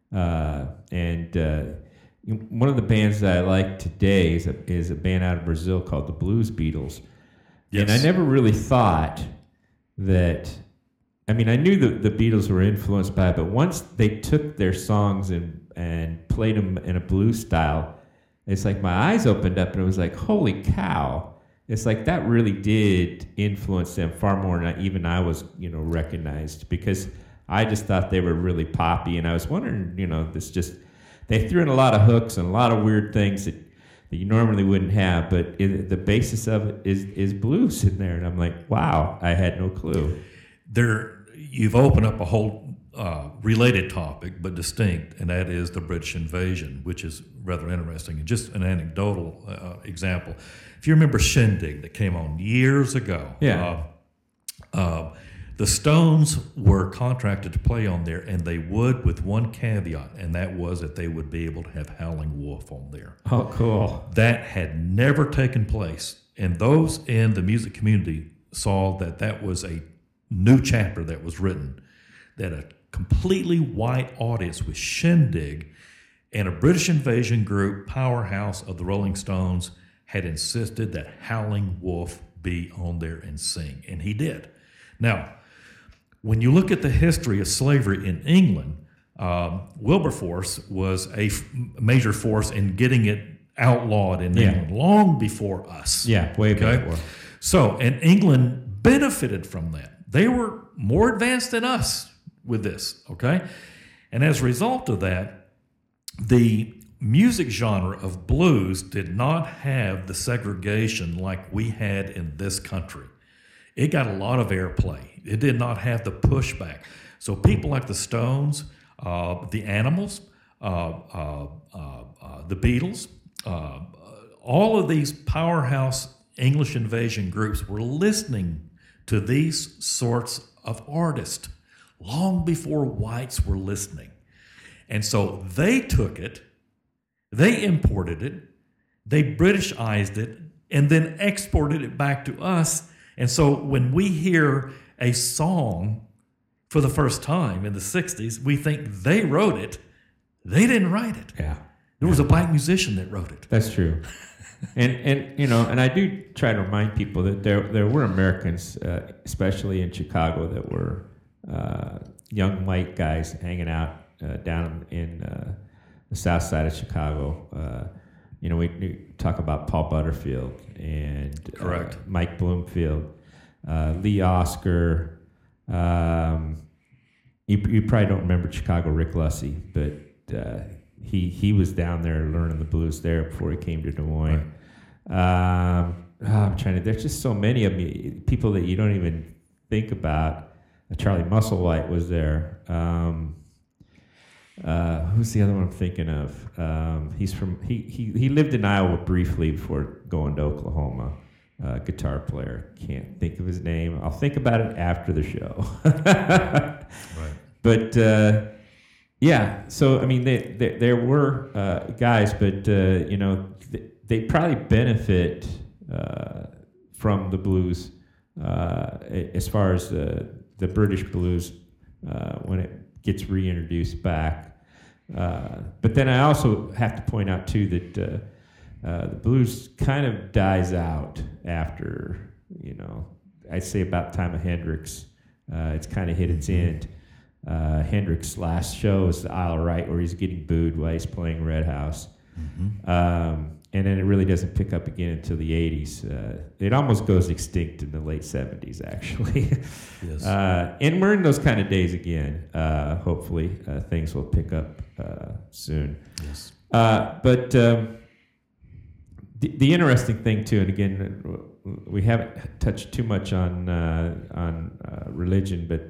One of the bands that I like today is a band out of Brazil called the Blues Beatles. Yes. And I never really thought that. I mean, I knew the Beatles were influenced by it, but once they took their songs and played them in a blues style, it's like my eyes opened up and it was like, holy cow. It's like that really did influence them far more than even I was, recognized, because I just thought they were really poppy. And I was wondering, they threw in a lot of hooks and a lot of weird things that you normally wouldn't have, but the basis of it is blues in there. And I'm like, wow, I had no clue. You've opened up a whole related topic, but distinct, and that is the British invasion, which is rather interesting. And just an anecdotal example. If you remember Shindig that came on years ago, the Stones were contracted to play on there, and they would, with one caveat, and that was that they would be able to have Howling Wolf on there. Oh, cool. That had never taken place, and those in the music community saw that was a new chapter that was written, that a completely white audience with Shindig and a British invasion group, powerhouse of the Rolling Stones, had insisted that Howling Wolf be on there and sing, and he did. Now, when you look at the history of slavery in England, Wilberforce was a major force in getting it outlawed in England long before us. Yeah, way before. So, and England benefited from that. They were more advanced than us with this, okay? And as a result of that, the music genre of blues did not have the segregation like we had in this country. It got a lot of airplay. It did not have the pushback. So people like the Stones, the Animals, the Beatles, all of these powerhouse English invasion groups were listening to these sorts of artists long before whites were listening. And so they took it, they imported it, they Britishized it, and then exported it back to us. And so when we hear a song for the first time in the 60s, we think they wrote it. They didn't write it. Yeah. There was a black musician that wrote it. That's true. And I do try to remind people that there were Americans, especially in Chicago, that were young white guys hanging out down in the south side of Chicago. We talk about Paul Butterfield and correct, Mike Bloomfield, Lee Oscar. You probably don't remember Chicago Rick Lussey, but he was down there learning the blues there before he came to Des Moines. Right. I'm trying to. There's just so many of me, people that you don't even think about. Charlie Musselwhite was there. Who's the other one I'm thinking of? He's from he lived in Iowa briefly before going to Oklahoma. Guitar player. Can't think of his name. I'll think about it after the show. Right. But yeah, so I mean, there were guys, but they probably benefit from the blues as far as the British blues when it gets reintroduced back. But then I also have to point out too that the blues kind of dies out after, I'd say about the time of Hendrix. It's kind of hit its end. Hendrix's last show is the Isle of Wight, where he's getting booed while he's playing Red House. Mm-hmm. and then it really doesn't pick up again until the 80s. It almost goes extinct in the late 70s, actually. Yes. And we're in those kind of days again. Hopefully, things will pick up soon. Yes. But the interesting thing too, and again, we haven't touched too much on religion, but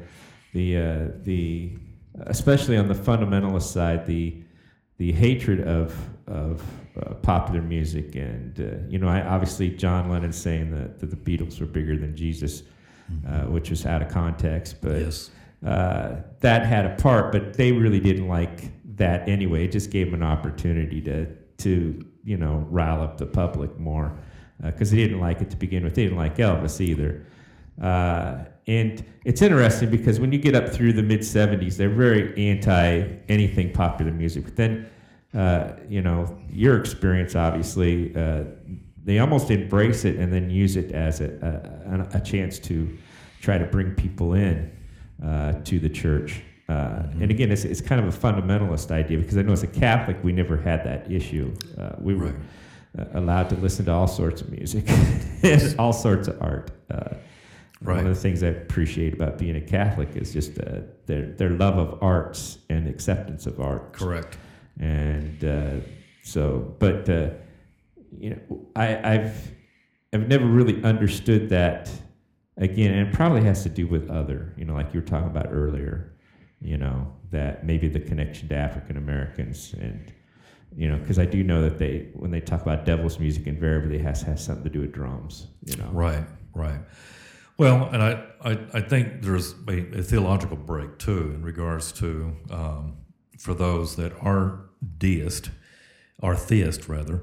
the especially on the fundamentalist side, the hatred of popular music, and obviously John Lennon saying that the Beatles were bigger than Jesus, which was out of context, but Yes. That had a part, but they really didn't like that anyway. It just gave them an opportunity to rile up the public more, because they didn't like it to begin with. They didn't like Elvis either. And it's interesting because when you get up through the mid-'70s, they're very anti anything popular music. But then, your experience, obviously, they almost embrace it and then use it as a chance to try to bring people in to the church. And again, it's kind of a fundamentalist idea, because I know as a Catholic, we never had that issue. We were allowed to listen to all sorts of music, and all sorts of art. One of the things I appreciate about being a Catholic is just their love of arts and acceptance of art. Correct. And I've never really understood that. Again, and it probably has to do with other, like you were talking about earlier, that maybe the connection to African Americans, and because I do know that when they talk about devil's music, invariably it has something to do with drums. Right. Well, and I think there's a theological break too in regards to for those that are theist rather.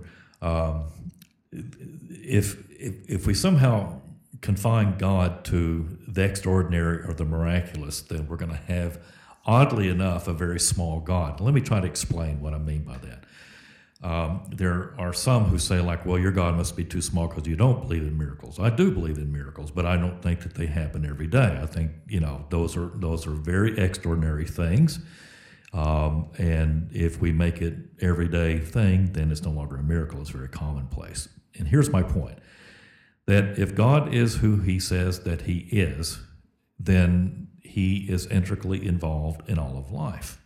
If we somehow confine God to the extraordinary or the miraculous, then we're going to have, oddly enough, a very small God. Let me try to explain what I mean by that. There are some who say, well, your God must be too small because you don't believe in miracles. I do believe in miracles, but I don't think that they happen every day. I think, those are very extraordinary things. And if we make it everyday thing, then it's no longer a miracle. It's very commonplace. And here's my point, that if God is who he says that he is, then he is intricately involved in all of life,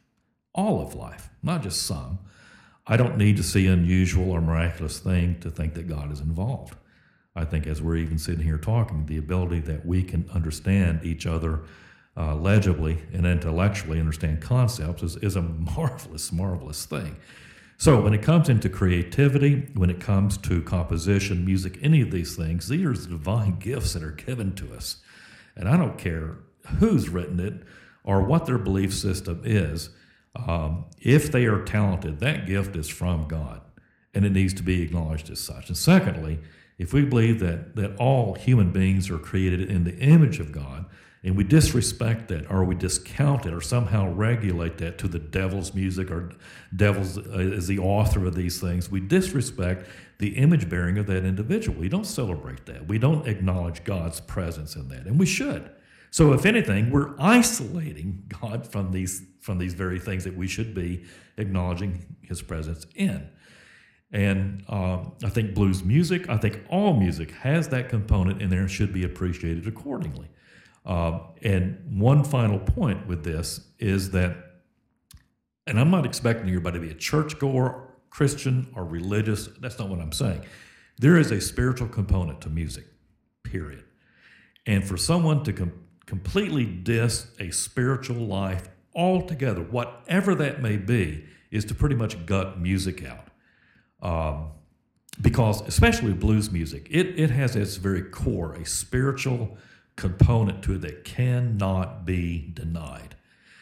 not just some. I don't need to see unusual or miraculous thing to think that God is involved. I think as we're even sitting here talking, the ability that we can understand each other legibly and intellectually understand concepts is a marvelous, marvelous thing. So when it comes into creativity, when it comes to composition, music, any of these things, these are divine gifts that are given to us. And I don't care who's written it or what their belief system is. If they are talented, that gift is from God, and it needs to be acknowledged as such. And secondly, if we believe that all human beings are created in the image of God, and we disrespect that, or we discount it, or somehow regulate that to the devil's music, or devil's is the author of these things, we disrespect the image bearing of that individual. We don't celebrate that. We don't acknowledge God's presence in that, and we should. So if anything, we're isolating God from these very things that we should be acknowledging his presence in. And I think blues music, I think all music has that component in there and should be appreciated accordingly. And one final point with this is that, and I'm not expecting everybody to be a churchgoer, Christian, or religious. That's not what I'm saying. There is a spiritual component to music, period. And for someone to completely diss a spiritual life altogether, whatever that may be, is to pretty much gut music out. Because, especially blues music, it has at its very core a spiritual component to it that cannot be denied.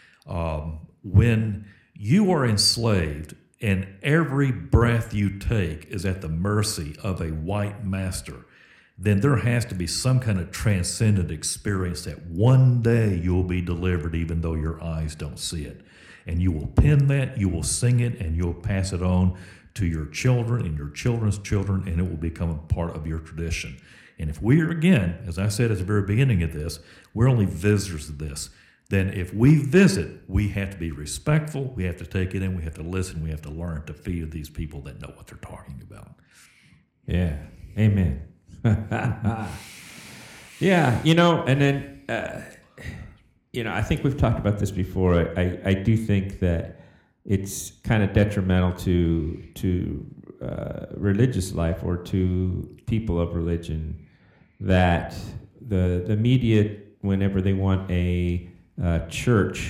When you are enslaved and every breath you take is at the mercy of a white master, then there has to be some kind of transcendent experience that one day you'll be delivered even though your eyes don't see it. And you will pen that, you will sing it, and you'll pass it on to your children and your children's children, and it will become a part of your tradition. And if we are, again, as I said at the very beginning of this, we're only visitors to this. then if we visit, we have to be respectful, we have to take it in, we have to listen, we have to learn to feed these people that know what they're talking about. Yeah, amen. Yeah, and then, I think we've talked about this before. I do think that it's kind of detrimental to religious life or to people of religion that the media, whenever they want a church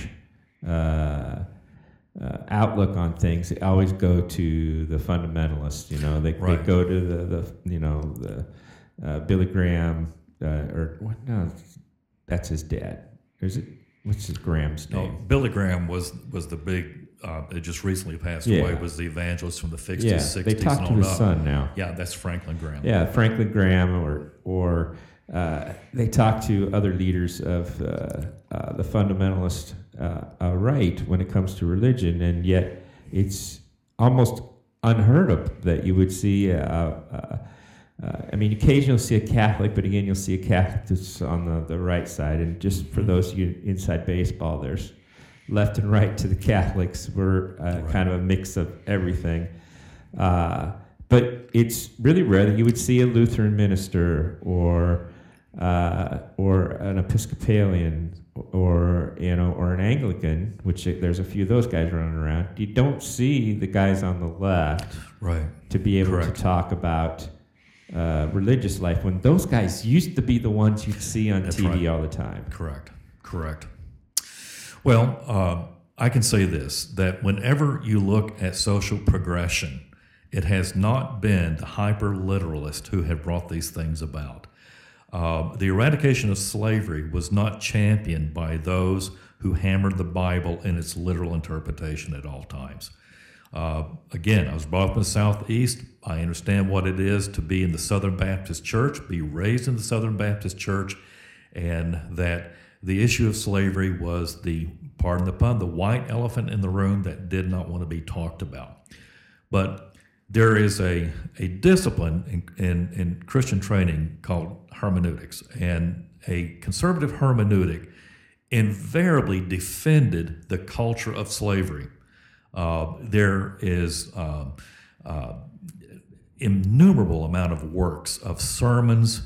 outlook on things, they always go to the fundamentalists. They go to the Billy Graham or what? No, that's his dad. What's his Graham's name? No, Billy Graham was the big. It just recently passed away. Was the evangelist from the 50s, 60s, they talk to his son now. Yeah, that's Franklin Graham. Yeah, Franklin Graham, or they talk to other leaders of the fundamentalist right when it comes to religion, and yet it's almost unheard of that you would see. Occasionally you'll see a Catholic, but again, you'll see a Catholic that's on the right side. And just for those of you inside baseball, there's left and right to the Catholics. We're kind of a mix of everything. But it's really rare that you would see a Lutheran minister or an Episcopalian or an Anglican, which there's a few of those guys running around. You don't see the guys on the left to be able to talk about religious life when those guys used to be the ones you'd see on TV all the time. Correct. Well, I can say this, that whenever you look at social progression, it has not been the hyper-literalists who have brought these things about. The eradication of slavery was not championed by those who hammered the Bible in its literal interpretation at all times. Again, I was brought up in the Southeast. I understand what it is to be in the Southern Baptist Church, be raised in the Southern Baptist Church, and that the issue of slavery was pardon the pun, the white elephant in the room that did not want to be talked about. But there is a discipline in Christian training called hermeneutics, and a conservative hermeneutic invariably defended the culture of slavery. There is innumerable amount of works, of sermons,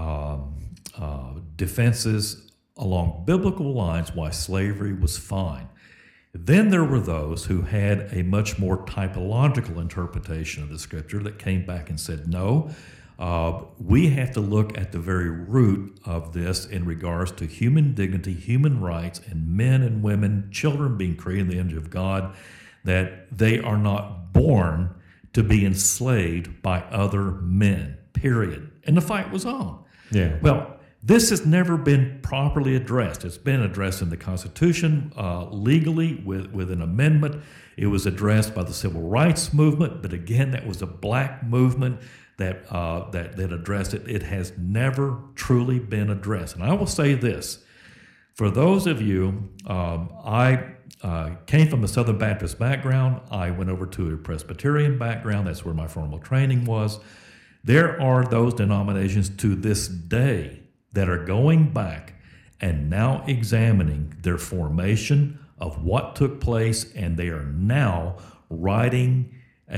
defenses along biblical lines why slavery was fine. Then there were those who had a much more typological interpretation of the scripture that came back and said, no, we have to look at the very root of this in regards to human dignity, human rights, and men and women, children being created in the image of God, that they are not born to be enslaved by other men, period. And the fight was on. Yeah. Well, this has never been properly addressed. It's been addressed in the Constitution legally with an amendment. It was addressed by the Civil Rights Movement, but again, that was a black movement that addressed it. It has never truly been addressed. And I will say this, for those of you, I came from a Southern Baptist background. I went over to a Presbyterian background. That's where my formal training was. There are those denominations to this day that are going back and now examining their formation of what took place, and they are now writing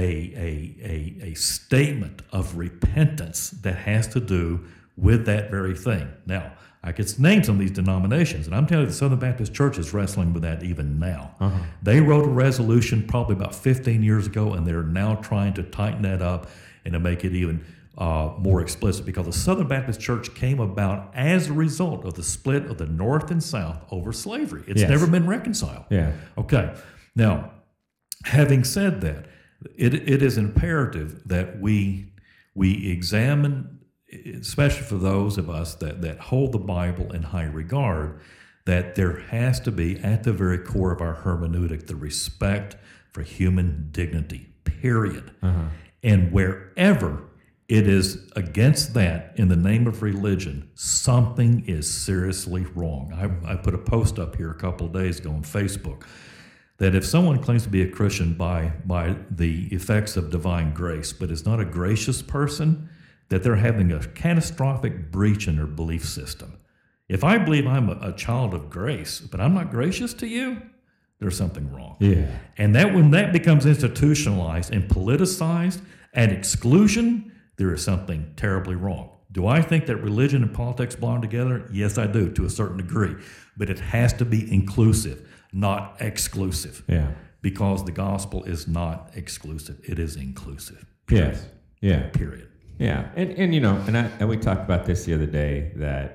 a statement of repentance that has to do with that very thing. Now, I could name some of these denominations, and I'm telling you, the Southern Baptist Church is wrestling with that even now. Uh-huh. They wrote a resolution probably about 15 years ago, and they're now trying to tighten that up and to make it even more explicit, because the Southern Baptist Church came about as a result of the split of the North and South over slavery. It's never been reconciled. Yeah. Okay. Now, having said that, it is imperative that we examine, especially for those of us that hold the Bible in high regard, that there has to be at the very core of our hermeneutic the respect for human dignity, period. Uh-huh. And wherever it is against that in the name of religion, something is seriously wrong. I put a post up here a couple of days ago on Facebook that if someone claims to be a Christian by the effects of divine grace, but is not a gracious person, that they're having a catastrophic breach in their belief system. If I believe I'm a child of grace, but I'm not gracious to you, there's something wrong. Yeah. And that when that becomes institutionalized and politicized and exclusion, there is something terribly wrong. Do I think that religion and politics belong together? Yes, I do, to a certain degree. But it has to be inclusive, not exclusive. Yeah. Because the gospel is not exclusive. It is inclusive. Yes. Yeah. Period. Yeah. And you know, and we talked about this the other day that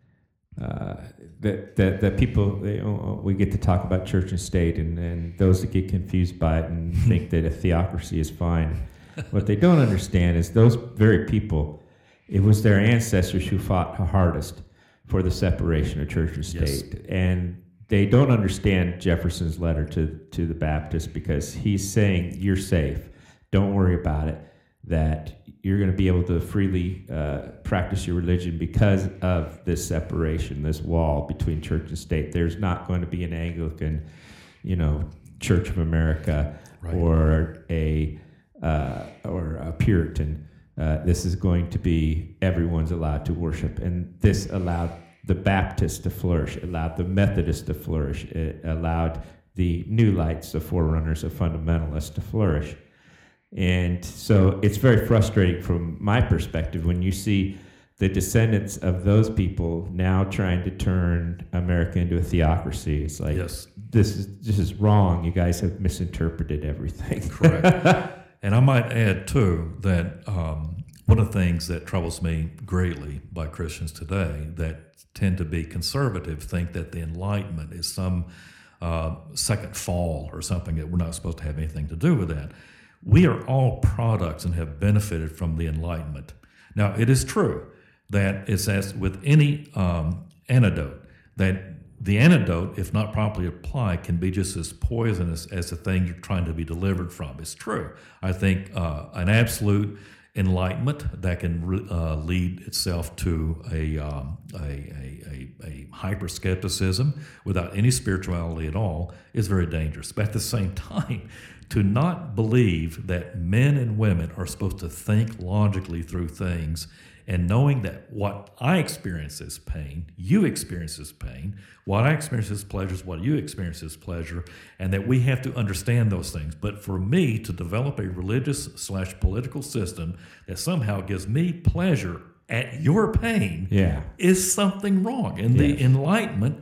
that people, we get to talk about church and state, and those that get confused by it and think that a theocracy is fine. What they don't understand is those very people, it was their ancestors who fought hardest for the separation of church and state. Yes. And they don't understand Jefferson's letter to the Baptists, because he's saying, you're safe. Don't worry about it. That you're going to be able to freely practice your religion because of this separation, this wall between church and state. There's not going to be an Anglican, Church of America, right, or a Puritan. This is going to be everyone's allowed to worship, and this allowed the Baptists to flourish. It allowed the Methodists to flourish. It allowed the New Lights, the forerunners of fundamentalists, to flourish. And so it's very frustrating from my perspective when you see the descendants of those people now trying to turn America into a theocracy. It's like, yes, this is wrong. You guys have misinterpreted everything. Correct. And I might add, too, that one of the things that troubles me greatly by Christians today that tend to be conservative think that the Enlightenment is some second fall or something, that we're not supposed to have anything to do with that. We are all products and have benefited from the Enlightenment. Now, it is true that it's as with any antidote, that the antidote, if not properly applied, can be just as poisonous as the thing you're trying to be delivered from. It's true. I think an absolute enlightenment that can lead itself to a hyper-skepticism without any spirituality at all is very dangerous. But at the same time, to not believe that men and women are supposed to think logically through things, and knowing that what I experience is pain, you experience is pain, what I experience is pleasure is what you experience is pleasure, and that we have to understand those things. But for me to develop a religious/political system that somehow gives me pleasure at your pain, is something wrong. And the Enlightenment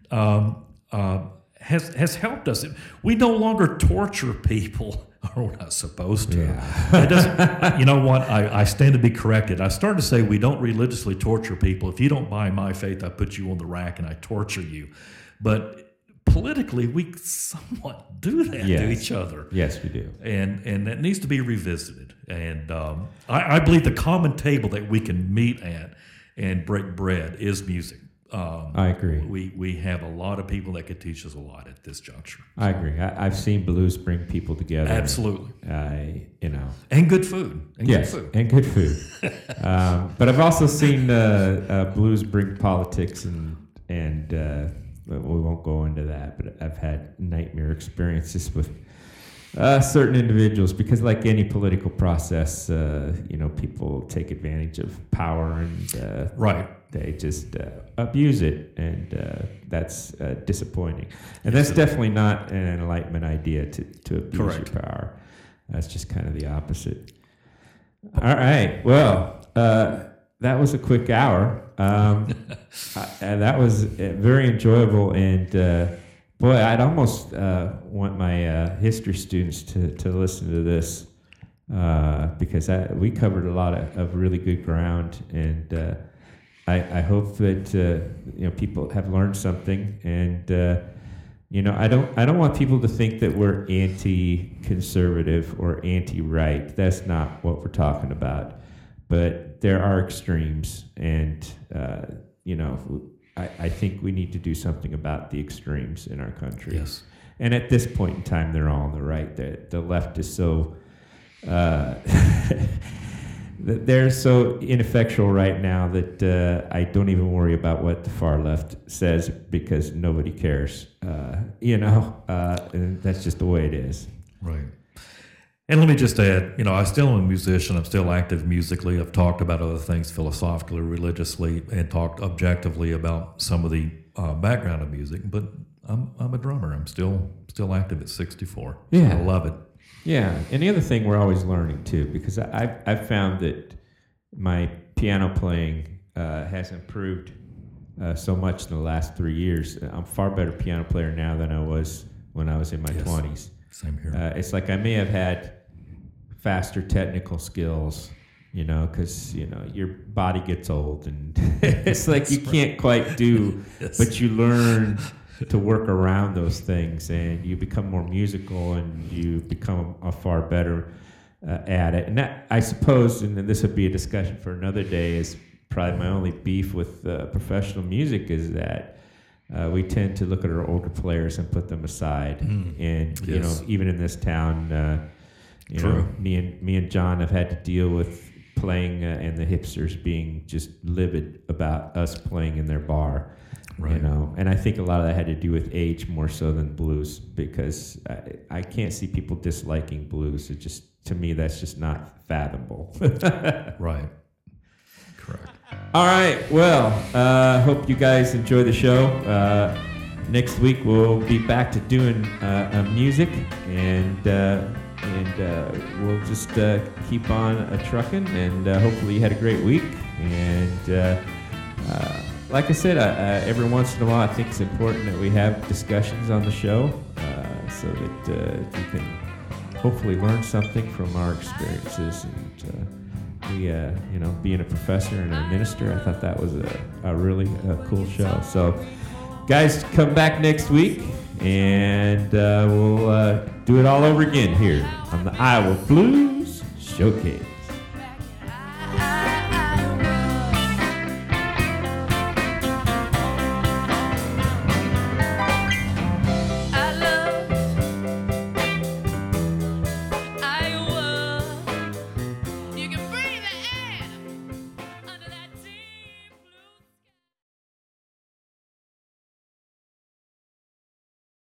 has helped us. We no longer torture people, or we're not supposed to. Yeah. It doesn't. You know what? I stand to be corrected. I started to say we don't religiously torture people. If you don't buy my faith, I put you on the rack and I torture you. But politically, we somewhat do that to each other. Yes, we do. And that needs to be revisited. And I believe the common table that we can meet at and break bread is music. I agree. We have a lot of people that could teach us a lot at this juncture. I agree. I've seen blues bring people together. Absolutely. And good food. And good food. But I've also seen blues bring politics, and we won't go into that. But I've had nightmare experiences with certain individuals, because like any political process, people take advantage of power, and right. They just abuse it, and that's disappointing. And that's definitely not an Enlightenment idea to abuse your power. That's just kind of the opposite. All right. Well, that was a quick hour. And that was very enjoyable. And boy, I'd almost want my history students to listen to this, because we covered a lot of really good ground, and I hope that people have learned something, and I don't want people to think that we're anti-conservative or anti-right. That's not what we're talking about. But there are extremes, and I think we need to do something about the extremes in our country. Yes. And at this point in time, they're all on the right. The left is so. They're so ineffectual right now that I don't even worry about what the far left says, because nobody cares. And that's just the way it is. Right. And let me just add, I still am a musician. I'm still active musically. I've talked about other things philosophically, religiously, and talked objectively about some of the background of music. But I'm a drummer. I'm still active at 64. Yeah. So I love it. Yeah. And the other thing, we're always learning too, because I've found that my piano playing has improved so much in the last 3 years. I'm a far better piano player now than I was when I was in my 20s. Same here. It's like I may have had faster technical skills, because, your body gets old and it's like you can't quite do, but you learn to work around those things and you become more musical and you become a far better at it. And that, I suppose, and this would be a discussion for another day, is probably my only beef with professional music is that we tend to look at our older players and put them aside. And, even in this town, me and John have had to deal with playing and the hipsters being just livid about us playing in their bar. Right. And I think a lot of that had to do with age more so than blues, because I can't see people disliking blues. It just, to me, that's just not fathomable. Right. Correct. All right. Well, hope you guys enjoy the show. Next week we'll be back to doing music, and we'll just keep on trucking. And hopefully you had a great week. And like I said, every once in a while I think it's important that we have discussions on the show, so that you can hopefully learn something from our experiences. And being a professor and a minister, I thought that was a really cool show. So, guys, come back next week, and we'll do it all over again here on the Iowa Blues Showcase.